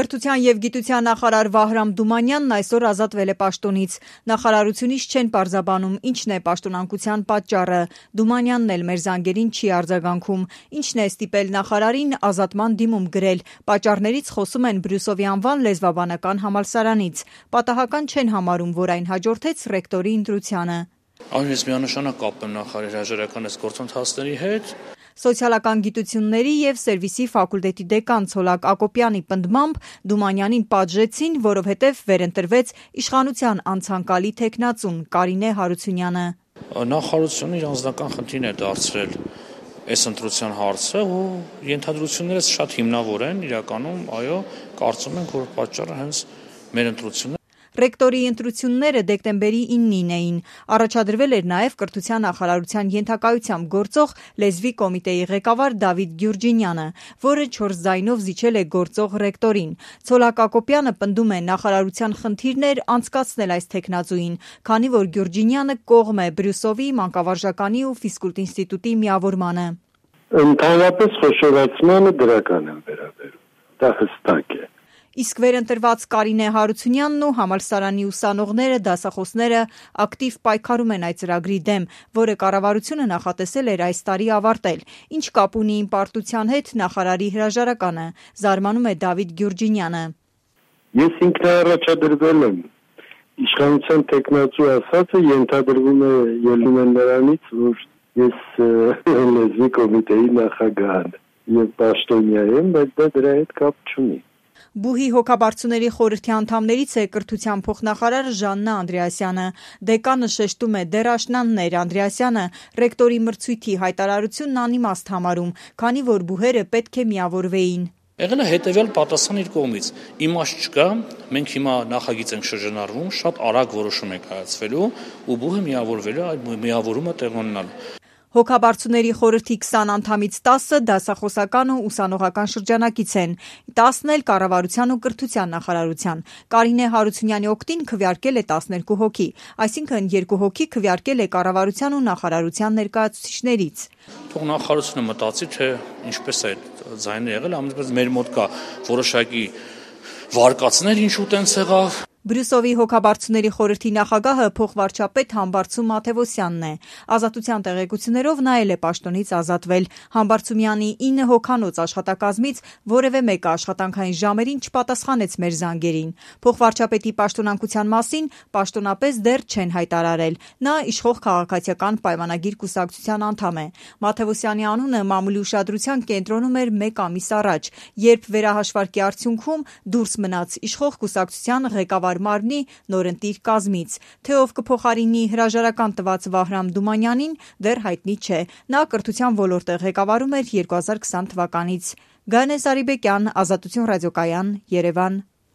Կրթության և գիտության նախարար Վահրամ Դումանյանն այսօր ազատվել է պաշտոնից։ Նախարարությունից չեն պարզաբանում ինչն է պաշտոնանկության պատճառը։ Դումանյանն էլ մեր զանգերին չի արձագանքում։ Ինչն է ստիպել նախարարին ազատման դիմում գրել։ Պատճառներից խոսում են Բրյուսովի անվան լեզվաբանական համալսարանից։ Պատահական չեն համարում, որ այն հաջորդեց ռեկտորի ընտրությանը։ Այս միանշանակ կապ եմ նախարարի հրաժարական գործընթացների հետ։ Սոցիալական գիտությունների և սերվիսի ֆակուլտետի դեկան Ցոլակ Ակոպյանի պնդմամբ Դումանյանին պատժեցին, որովհետև վերընտրվեց իշխանության անցանկալի թեկնածուն Կարինե Հարությունյանը։ Նախարարությունը իր անձնական խնդիրն է դարձրել այս ընտրության հարցը ու ենթադրություններս շատ հիմնավոր են, իրականում, այո, կարծում ենք, որ պատճառը հենց մեր ընտրությունն է։ Ռեկտորի ընտրությունները դեկտեմբերի 9-ին էին։ Առաջադրվել էր նաև կրթության նախարարության ենթակայությամբ գործող լեզվի կոմիտեի ղեկավար Դավիթ Գյուրջինյանը, որը 4 ձայնով զիջել է գործող ռեկտորին։ Ցոլակ Ակոպյանը պնդում է նախարարության խնդիրն էր անցկացնել այս թեկնածուին, քանի որ Գյուրջինյանը կողմ է Բրյուսովի, Մանկավարժականի ու Ֆիզկուլտ ինստիտուտի միավորմանը։ Ընդհանրապես խոշորացմանը դրական են վերաբերում։ Դա հստակ է։ Իսկ վերընտրված Կարինե Հարությունյանն ու համալսարանի ուսանողները, դասախոսները ակտիվ պայքարում են այդ ծրագրի դեմ, որը կառավարությունը նախատեսել էր այս տարի ավարտել։ Ինչ կապ ունի իմպարտության հետ նախարարի հրաժարականը, զարմանում է Դավիթ Գյուրջինյանը։ Ես ինքնաառաջադրվել եմ։ Իշխանության տեխնացու ասածը ենթադրվում է ելնում է նրանից, որ ես լեզվի կոմիտեի նախագահն եւ պաշտոնյա եմ, բայց դա դրա հետ կապ չունի։ Բուհի հոգաբարձուների խորհրդի անդամներից է կրթության փոխնախարար Ժաննա Անդրեասյանը։ Դեկանը շեշտում է դեռ աշնանն էր Անդրեասյանը ռեկտորի մրցույթի հայտարարությունն անիմաստ համարում, քանի որ բուհերը պետք է միավորվեին։ Եղել է հետևյալ պատասխան իր կողմից. իմաստ չկա, մենք հիմա նախագիծ ենք շրջանառվում, շատ արագ որոշում ենք կայացվելու ու բուհը միավորվելու, այդ միավորումը տեղի ունենալու։ Հոգաբարձուների խորհրդի 20 անդամից 10-ը դասախոսական ու ուսանողական շրջանակից են, 10-ն էլ կառավարության ու կրթության նախարարության։ Կարինե Հարությունյանի օգտին քվեարկել է 12 հոգի, այսինքն 2 հոգի քվեարկել է կառավարության ու նախարարության ներկայացուցիչներից։ Թող նախարարությունը մտածի, թե ինչպես է ձայնը եղել, ամենից մեր մոտ կա որոշակի վարկածներ, ինչու տենց եղավ։ Բրյուսովի հոգաբարձուների խորհրդի նախագահը փոխվարչապետ Համբարձում Մաթևոսյանն է։ Ազատության տեղեկություններով նա էլ է պաշտոնից ազատվել։ Համբարձումյանի 9 հոգանոց աշխատակազմից որևէ մեկը աշխատանքային ժամերին չպատասխանեց մեր զանգերին։ Փոխվարչապետի պաշտոնանկության մասին պաշտոնապես դեռ չեն հայտարարել։ Նա իշխող քաղաքացիական պայմանագիր կուսակցության անդամ է։ Մաթևոսյանի անունը մամուլի ուշադրության կենտրոնում էր 1 ամիս առաջ, երբ վերահաշվարկի արդյունքում դուրս մնաց իշխող կուսակցության ղեկավար մարմնի նորընտիր կազմից։ Թե ով կփոխարինի հրաժարական տված Վահրամ Դումանյանին դեռ հայտնի չէ։ Նա կրթության ոլորտը ղեկավարում էր 2020 թվականից։ Գանե Սարիբեկյան, Ազատություն ռադիոկայան, Երևան։